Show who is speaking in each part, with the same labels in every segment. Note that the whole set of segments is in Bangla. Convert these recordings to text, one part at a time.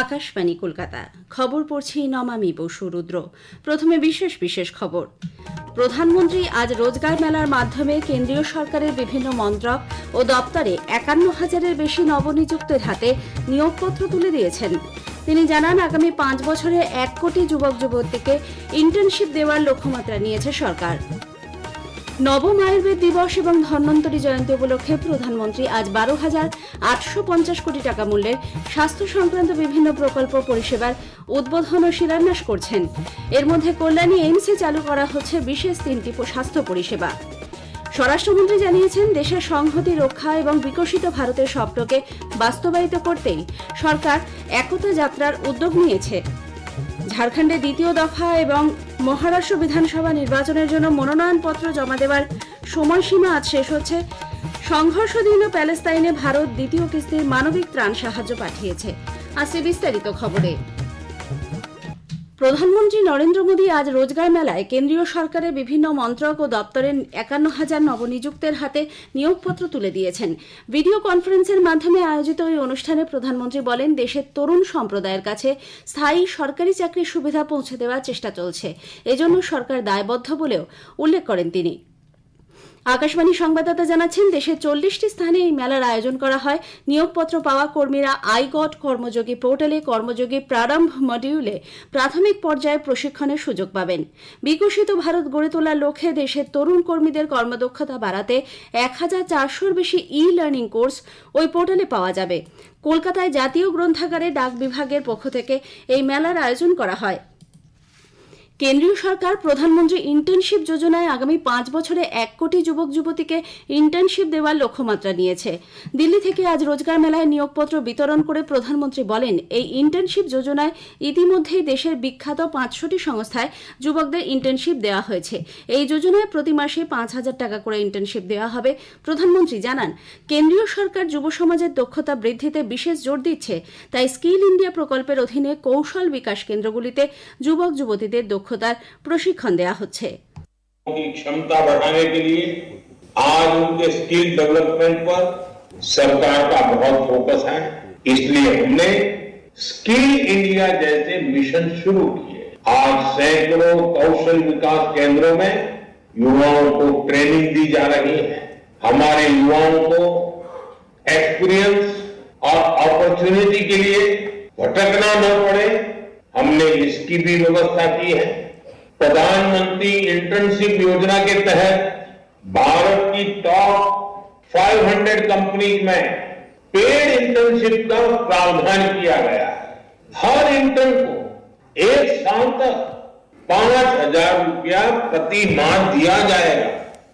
Speaker 1: আকাশবাণী কলকাতা খবর পড়ছি নমামি বসু রুদ্র। প্রথমে বিশেষ বিশেষ খবর। প্রধানমন্ত্রী আজ রোজগার মেলার মাধ্যমে কেন্দ্রীয় সরকারের বিভিন্ন মন্ত্রক ও দপ্তরে ৫১,০০০-এর বেশি নবনিযুক্তের হাতে নিয়োগপত্র তুলে দিয়েছেন। তিনি জানান, আগামী ৫ বছরে ১ কোটি যুবক যুবতীকে ইন্টার্নশিপ দেওয়ার লক্ষ্যমাত্রা নিয়েছে সরকার। নবম আয়ুর্বেদ দিবস এবং ধন্বন্তরী জয়ন্তী উপলক্ষে প্রধানমন্ত্রী আজ ১২,৮৫০ কোটি টাকা মূল্যের স্বাস্থ্য সংক্রান্ত বিভিন্ন প্রকল্প পরিষেবার উদ্বোধন ও শিলান্যাস করছেন। এর মধ্যে কল্যাণী এইমসে চালু করা হচ্ছে বিশেষ ৩টি স্বাস্থ্য পরিষেবা। স্বরাষ্ট্রমন্ত্রী জানিয়েছেন, দেশের সংহতি রক্ষা এবং বিকশিত ভারতের স্বপ্নকে বাস্তবায়িত করতেই সরকার একতা যাত্রার উদ্যোগ নিয়েছে। ঝাড়খণ্ডে দ্বিতীয় দফা এবং মহারাষ্ট্র বিধানসভা নির্বাচনের জন্য মনোনয়নপত্র জমা দেওয়ার সময়সীমা আজ শেষ হচ্ছে। সংঘর্ষাধীন প্যালেস্তাইনে ভারত দ্বিতীয় কিস্তির মানবিক ত্রাণ সাহায্য পাঠিয়েছে। আসছে বিস্তারিত খবরে। প্রধানমন্ত্রী নরেন্দ্র মোদী আজ রোজগার মেলায় কেন্দ্রীয় সরকারের বিভিন্ন মন্ত্রক ও দপ্তরের ৫১,০০০ নবনিযুক্তের হাতে নিয়োগপত্র তুলে দিয়েছেন। ভিডিও কনফারেন্সের মাধ্যমে আয়োজিত ওই অনুষ্ঠানে প্রধানমন্ত্রী বলেন, দেশের তরুণ সম্প্রদায়ের কাছে স্থায়ী সরকারি চাকরির সুবিধা পৌঁছে দেওয়ার চেষ্টা চলছে। এজন্য সরকার দায়বদ্ধ বলেও উল্লেখ করেন তিনি। আকাশবাণী সংবাদদাতা জানাচ্ছেন, দেশের ৪০টি স্থানে এই মেলার আয়োজন করা হয়। নিয়োগপত্র পাওয়া কর্মীরা আইগট কর্মযোগী পোর্টালে কর্মযোগী প্রারম্ভ মডিউলে প্রাথমিক পর্যায়ে প্রশিক্ষণের সুযোগ পাবেন। বিকশিত ভারত গড়ে তোলার লক্ষ্যে দেশের তরুণ কর্মীদের কর্মদক্ষতা বাড়াতে ১,৪০০-র বেশি লার্নিং কোর্স ওই পোর্টালে পাওয়া যাবে। কলকাতায় জাতীয় গ্রন্থাগারে ডাক বিভাগের পক্ষ থেকে এই মেলার আয়োজন করা হয়। কেন্দ্রীয় সরকার প্রধানমন্ত্রী ইন্টার্নশিপ যোজনায় আগামী ৫ বছরে ১ কোটি যুবক যুবতীকে ইন্টার্নশিপ দেওয়ার লক্ষ্যমাত্রা নিয়েছে। দিল্লি থেকে আজ রোজগার মেলায় নিয়োগপত্র বিতরণ করে প্রধানমন্ত্রী বলেন, এই ইন্টার্নশিপ যোজনায় ইতিমধ্যেই দেশের বিখ্যাত ৫০০টি সংস্থায় যুবকদের ইন্টার্নশিপ দেওয়া হয়েছে। এই যোজনায় প্রতি মাসে ৫,০০০ টাকা করে ইন্টার্নশিপ দেওয়া হবে। প্রধানমন্ত্রী জানান, কেন্দ্রীয় সরকার যুব সমাজের দক্ষতা বৃদ্ধিতে বিশেষ জোর দিচ্ছে। তাই স্কিল ইন্ডিয়া প্রকল্পের অধীনে কৌশল বিকাশ কেন্দ্রগুলিতে যুবক যুবতীদের দক্ষতার প্রশিক্ষণ দেওয়া হচ্ছে।
Speaker 2: क्षमता बढ़ाने के लिए आज उनके स्किल डेवलपमेंट पर सरकार का बहुत फोकस है। इसलिए हमने स्किल इंडिया जैसे मिशन शुरू किए। आज सैकड़ों कौशल विकास केंद्रों में युवाओं को ट्रेनिंग दी जा रही है। हमारे युवाओं को एक्सपीरियंस और अपॉर्चुनिटी के लिए भटकना न पड़े, हमने इसकी भी व्यवस्था की है। प्रधानमंत्री इंटर्नशिप योजना के तहत भारत की टॉप 500 कंपनीज में पेड इंटर्नशिप का प्रावधान किया गया है। हर इंटर्न को 1 साल तक 5,000 रुपया प्रति माह दिया जाएगा।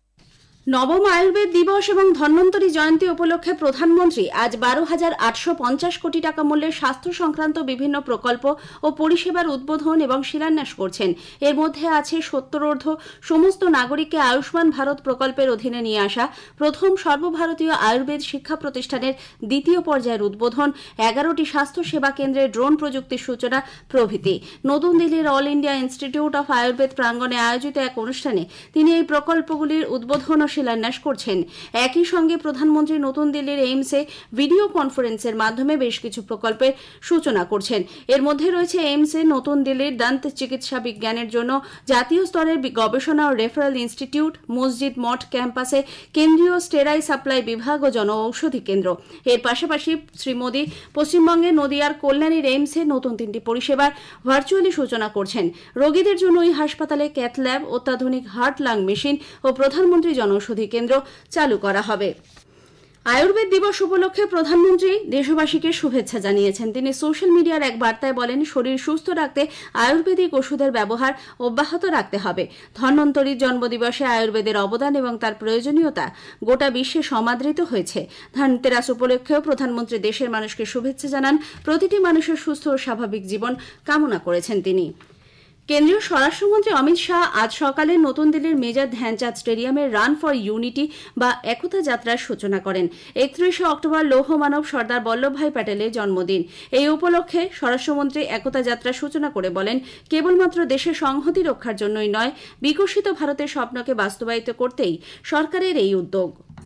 Speaker 1: নবম আয়ুর্বেদ দিবস এবং ধন্বন্তরী জয়ন্তী উপলক্ষে প্রধানমন্ত্রী আজ ১২,৮৫০ কোটি টাকা মূল্যের স্বাস্থ্য সংক্রান্ত বিভিন্ন প্রকল্প ও পরিষেবার উদ্বোধন এবং শিলান্যাস করছেন। এর মধ্যে আছে ৭০ সমস্ত নাগরিককে আয়ুষ্মান ভারত প্রকল্পের অধীনে নিয়ে আসা প্রথম সর্বভারতীয় আয়ুর্বেদ শিক্ষা প্রতিষ্ঠানের দ্বিতীয় পর্যায়ের উদ্বোধন, ১১টি স্বাস্থ্য সেবা কেন্দ্রে ড্রোন প্রযুক্তির সূচনা প্রভৃতি। নতুন দিল্লির all India institute of Ayurveda প্রাঙ্গণে আয়োজিত এক অনুষ্ঠানে তিনি এই প্রকল্পগুলির উদ্বোধন ও শিলান্যাস করছেন। একই সঙ্গে প্রধানমন্ত্রী নতুন দিল্লির এইমসে ভিডিও কনফারেন্সের মাধ্যমে বেশ কিছু প্রকল্পের সূচনা করছেন। এর মধ্যে রয়েছে এইমসে নতুন দিল্লির দন্ত চিকিৎসা বিজ্ঞানের জন্য জাতীয় স্তরের গবেষণা ও রেফারেল ইনস্টিটিউট, মসজিদ মঠ ক্যাম্পাসে কেন্দ্রীয় স্টেরাই সাপ্লাই বিভাগ ও জনঔষধি কেন্দ্র। এর পাশাপাশি শ্রী মোদী পশ্চিমবঙ্গের নদিয়ার কল্যাণীর এইমসে নতুন 3টি পরিষেবার ভার্চুয়ালি সূচনা করছেন। রোগীদের জন্য ওই হাসপাতালে ক্যাথ ল্যাব, অত্যাধুনিক হার্ট লাং মেশিন ও প্রধানমন্ত্রী জনঔষধি কেন্দ্র চালু করা হবে। আয়ুর্বেদ দিবস উপলক্ষে প্রধানমন্ত্রী দেশবাসীকে শুভেচ্ছা জানিয়েছেন। তিনি সোশ্যাল মিডিয়ার এক বার্তায় বলেন, শরীর সুস্থ রাখতে আয়ুর্বেদিক ওষুধের ব্যবহার অব্যাহত রাখতে হবে। ধন্বন্তরীর জন্মদিবসে আয়ুর্বেদের অবদান এবং তার প্রয়োজনীয়তা গোটা বিশ্বে সমাদৃত হয়েছে। ধনতেরাস উপলক্ষেও প্রধানমন্ত্রী দেশের মানুষকে শুভেচ্ছা জানান। প্রতিটি মানুষের সুস্থ ও স্বাভাবিক জীবন কামনা করেছেন তিনি। কেন্দ্রীয় স্বরাষ্ট্রমন্ত্রী অমিত শাহ আজ সকালে নতুন দিল্লির মেজর ধ্যানচাঁদ স্টেডিয়ামে রান ফর ইউনিটি বা একতা যাত্রার সূচনা করেন। ৩১ অক্টোবর লৌহ মানব সর্দার বল্লভভাই প্যাটেলের জন্মদিন। এই উপলক্ষে স্বরাষ্ট্রমন্ত্রী একতা যাত্রার সূচনা করে বলেন, কেবলমাত্র দেশের সংহতি রক্ষার জন্যই নয়, বিকশিত ভারতের স্বপ্নকে বাস্তবায়িত করতেই সরকারের এই উদ্যোগ।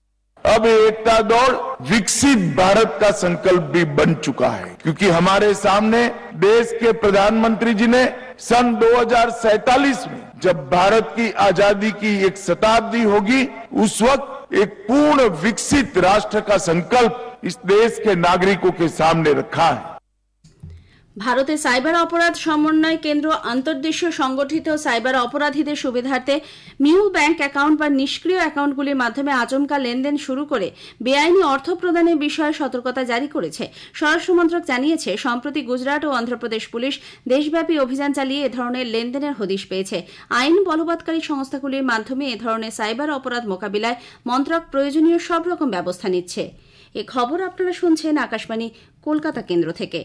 Speaker 3: अब एकता दौड़ विकसित भारत का संकल्प भी बन चुका है, क्योंकि हमारे सामने देश के प्रधानमंत्री जी ने सन 2047 में जब भारत की आजादी की एक शताब्दी होगी, उस वक्त एक पूर्ण विकसित राष्ट्र का संकल्प इस देश के नागरिकों के सामने रखा है।
Speaker 1: ভারতে সাইবার অপরাধ সমন্বয় কেন্দ্র আন্তর্দেশীয় সংগঠিত সাইবার অপরাধীদের সুবিধার্থে মিউ ব্যাংক অ্যাকাউন্ট বা নিষ্ক্রিয় অ্যাকাউন্টগুলির মাধ্যমে আচমকা লেনদেন শুরু করে বেআইনি অর্থ প্রদানের বিষয়ে সতর্কতা জারি করেছে। স্বরাষ্ট্রমন্ত্রক জানিয়েছে, সম্প্রতি গুজরাট ও অন্ধ্রপ্রদেশ পুলিশ দেশব্যাপী অভিযান চালিয়ে এ ধরনের লেনদেনের হদিশ পেয়েছে। আইন বলবৎকারী সংস্থাগুলির মাধ্যমে এ ধরনের সাইবার অপরাধ মোকাবিলায় মন্ত্রক প্রয়োজনীয় সব রকম ব্যবস্থা নিচ্ছে। এ খবর আপনারা শুনছেন আকাশবাণী কলকাতা কেন্দ্র থেকে।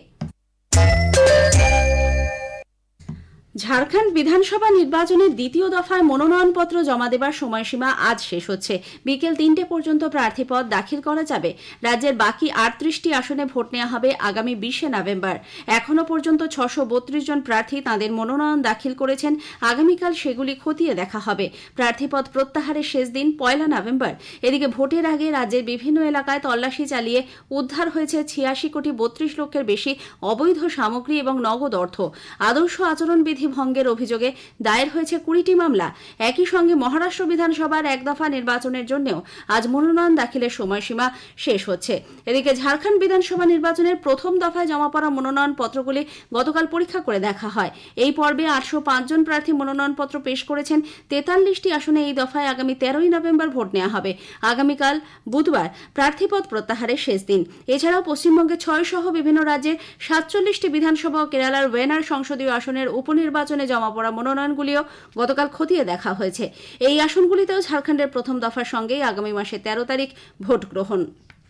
Speaker 1: ঝাড়খণ্ড বিধানসভা নির্বাচনের দ্বিতীয় দফায় মনোনয়নপত্র জমা দেবার সময়সীমা আজ শেষ হচ্ছে। বিকেল ৩টে পর্যন্ত প্রার্থীপদ দাখিল করা যাবে। রাজ্যের বাকি ৩৮টি আসনে ভোট নেওয়া হবে আগামী ২০শে নভেম্বর। এখনও পর্যন্ত ৬৩২ জন প্রার্থী তাঁদের মনোনয়ন দাখিল করেছেন। আগামীকাল সেগুলি খতিয়ে দেখা হবে। প্রার্থীপদ প্রত্যাহারের শেষ দিন ১ নভেম্বর। এদিকে ভোটের আগে রাজ্যের বিভিন্ন এলাকায় তল্লাশি চালিয়ে উদ্ধার হয়েছে ৮৬ কোটি ৩২ লক্ষের বেশি অবৈধ সামগ্রী এবং নগদ অর্থ। আদর্শ আচরণবিধি ভঙ্গের অভিযোগে দায়ের হয়েছে ২০টি মামলা। একই সঙ্গে মহারাষ্ট্র বিধানসভার এক দফা নির্বাচনের জন্যও আজ মনোনয়ন দাখিলের সময়সীমা শেষ হচ্ছে। এদিকে ঝাড়খণ্ড বিধানসভা নির্বাচনের প্রথম দফায় জমা পড়া মনোনয়নপত্রগুলি গতকাল পরীক্ষা করে দেখা হয়। এই পর্বে ৮০৫ জন প্রার্থী মনোনয়নপত্র পেশ করেছেন। ৪৩টি আসনে এই দফায় আগামী ১৩ই নভেম্বর ভোট নেওয়া হবে। আগামীকাল বুধবার প্রার্থীপদ প্রত্যাহারের শেষ দিন। এছাড়াও পশ্চিমবঙ্গে ৬ সহ বিভিন্ন রাজ্যের ৪৭টি বিধানসভা ও কেরালার ওয়েনার সংসদীয় আসনের উপনির্বাচনে জমা পড়া মনোনয়নগুলিও গতকাল খতিয়ে দেখা হয়েছে। এই আসনগুলিতেও ঝাড়খণ্ডের প্রথম দফার সঙ্গেই আগামী মাসের ১৩ তারিখ ভোট গ্রহণ।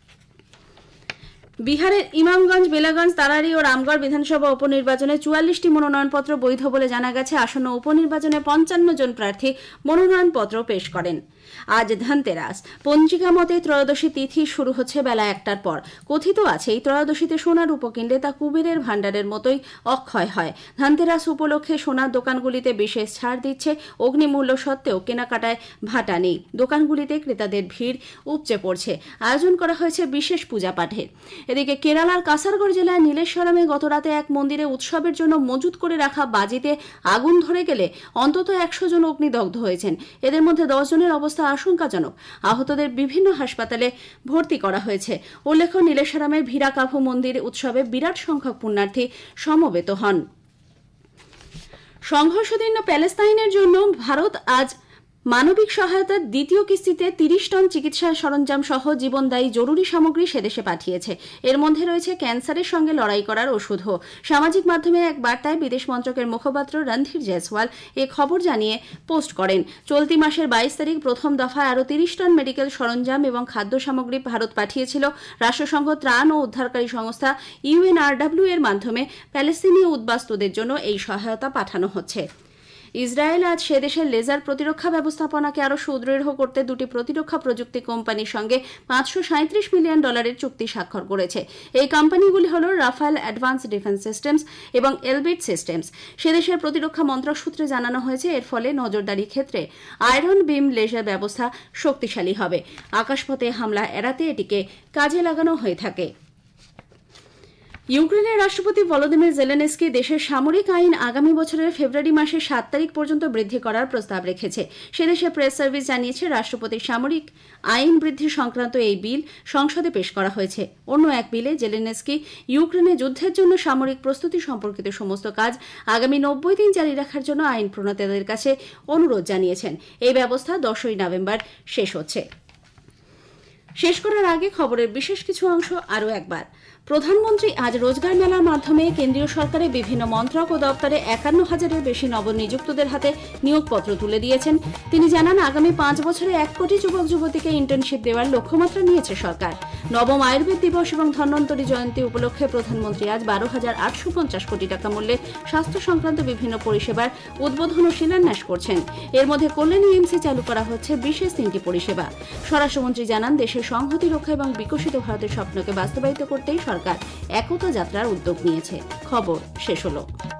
Speaker 1: বিহারের ইমামগঞ্জ, বেলাগঞ্জ, তারারি ও রামগড় বিধানসভা উপনির্বাচনে ৪৪টি মনোনয়নপত্র বৈধ বলে জানা গেছে। আসন্ন উপনির্বাচনে ৫৫ জন প্রার্থী মনোনয়নপত্র পেশ করেন। আজ ধনতেরাস। পঞ্জিকা মতে ত্রয়োদশী তিথি শুরু হচ্ছে বেলা ১টার পর। কথিত আছে, এই ত্রয়োদশীতে সোনা রূপো কিনলে তা কুবেরের ভাণ্ডারের মতোই অক্ষয় হয়। ধনতেরাস উপলক্ষে সোনার দোকানগুলিতে বিশেষ ছাড় দিচ্ছে। অগ্নিমূল্য সত্ত্বেও কেনাকাটায় ভাটা নেই। দোকানগুলিতে ক্রেতাদের ভিড় উপচে পড়ছে। আয়োজন করা হয়েছে বিশেষ পূজা পাঠের। এদিকে কেরালার কাসারগড় জেলার নীলেশ্বরমে গতরাতে এক মন্দিরে উৎসবের জন্য মজুত করে রাখা বাজিতে আগুন ধরে গেলে অন্তত ১০০ জন অগ্নিদগ্ধ হয়েছেন। এদের মধ্যে ১০ জনের অবস্থা আশঙ্কাজনক। আহতদের বিভিন্ন হাসপাতালে ভর্তি করা হয়েছে। উল্লেখ্য, নীলেশ্বরমের ভিরাকাভু মন্দির উৎসবে বিরাট সংখ্যক পুণ্যার্থী সমবেত হন। সংঘর্ষদীর্ণ প্যালেস্তাইনের জন্য ভারত আজ মানবিক সহায়তার দ্বিতীয় কিস্তিতে ৩০ টন চিকিৎসা সরঞ্জাম সহ জীবনদায়ী জরুরি সামগ্রী সেদেশে পাঠিয়েছে। এর মধ্যে রয়েছে ক্যান্সারের সঙ্গে লড়াই করার ওষুধও। সামাজিক মাধ্যমে এক বার্তায় বিদেশ মন্ত্রকের মুখপাত্র রণধীর জয়সওয়াল এ খবর জানিয়ে পোস্ট করেন। চলতি মাসের ২২ তারিখ প্রথম দফায় আরও ৩০ টন মেডিকেল সরঞ্জাম এবং খাদ্য সামগ্রী ভারত পাঠিয়েছিল। রাষ্ট্রসংঘ ত্রাণ ও উদ্ধারকারী সংস্থা UNRW এর মাধ্যমে প্যালেস্তিনীয় উদ্বাস্তুদের জন্য এই সহায়তা পাঠানো হচ্ছে। ইসরায়েল আজ সে দেশের লেজার প্রতিরক্ষা ব্যবস্থাপনাকে আরও সুদৃঢ় করতে দুটি প্রতিরক্ষা প্রযুক্তি কোম্পানির সঙ্গে $৫৩৭ মিলিয়ন চুক্তি স্বাক্ষর করেছে। এই কোম্পানিগুলি হল রাফায়েল অ্যাডভান্স ডিফেন্স সিস্টেমস এবং এলবিট সিস্টেমস। সে দেশের প্রতিরক্ষা মন্ত্রক সূত্রে জানানো হয়েছে, এর ফলে নজরদারি ক্ষেত্রে আয়রন বিম লেজার ব্যবস্থা শক্তিশালী হবে। আকাশপথে হামলা এড়াতে এটিকে কাজে লাগানো হয়ে থাকে। ইউক্রেনের রাষ্ট্রপতি ভলোদিমির জেলেনস্কি দেশের সামরিক আইন আগামী বছরের ফেব্রুয়ারি মাসের ৭ তারিখ পর্যন্ত বৃদ্ধি করার প্রস্তাব রেখেছে। সেদেশের প্রেস সার্ভিস জানিয়েছে, রাষ্ট্রপতির সামরিক আইন বৃদ্ধি সংক্রান্ত এই বিল সংসদে পেশ করা হয়েছে। অন্য এক বিলে জেলেনস্কি ইউক্রেনে যুদ্ধের জন্য সামরিক প্রস্তুতি সম্পর্কিত সমস্ত কাজ আগামী ৯০ দিন জারি রাখার জন্য আইন প্রণেতাদের কাছে অনুরোধ জানিয়েছেন। এই ব্যবস্থা ১০ই নভেম্বর শেষ হচ্ছে। শেষ করার আগে খবরের বিশেষ কিছু অংশ আরও একবার। প্রধানমন্ত্রী আজ রোজগার মেলার মাধ্যমে কেন্দ্রীয় সরকারের বিভিন্ন মন্ত্রক ও দপ্তরে ৫১,০০০-এর বেশি নবনিযুক্তদের হাতে নিয়োগপত্র তুলে দিয়েছেন। তিনি জানান, আগামী ৫ বছরে ১ কোটি যুবক যুবতীকে ইন্টার্নশিপ দেওয়ার লক্ষ্যমাত্রা নিয়েছে সরকার। নবম আয়ুর্বেদ দিবস এবং ধন্বন্তরী জয়ন্তী উপলক্ষে প্রধানমন্ত্রী আজ ১২,৮৫০ কোটি টাকা মূল্যের স্বাস্থ্য সংক্রান্ত বিভিন্ন পরিষেবার উদ্বোধন ও শিলান্যাস করছেন। এর মধ্যে কল্যাণী এমসে চালু করা হচ্ছে বিশেষ ৩টি পরিষেবা। স্বরাষ্ট্রমন্ত্রী জানান, দেশের সংহতি রক্ষা এবং বিকশিত ভারতের স্বপ্নকে বাস্তবায়িত করতেই সরকার একতা যাত্রার উদ্যোগ নিয়েছে। খবর শেষ হলো।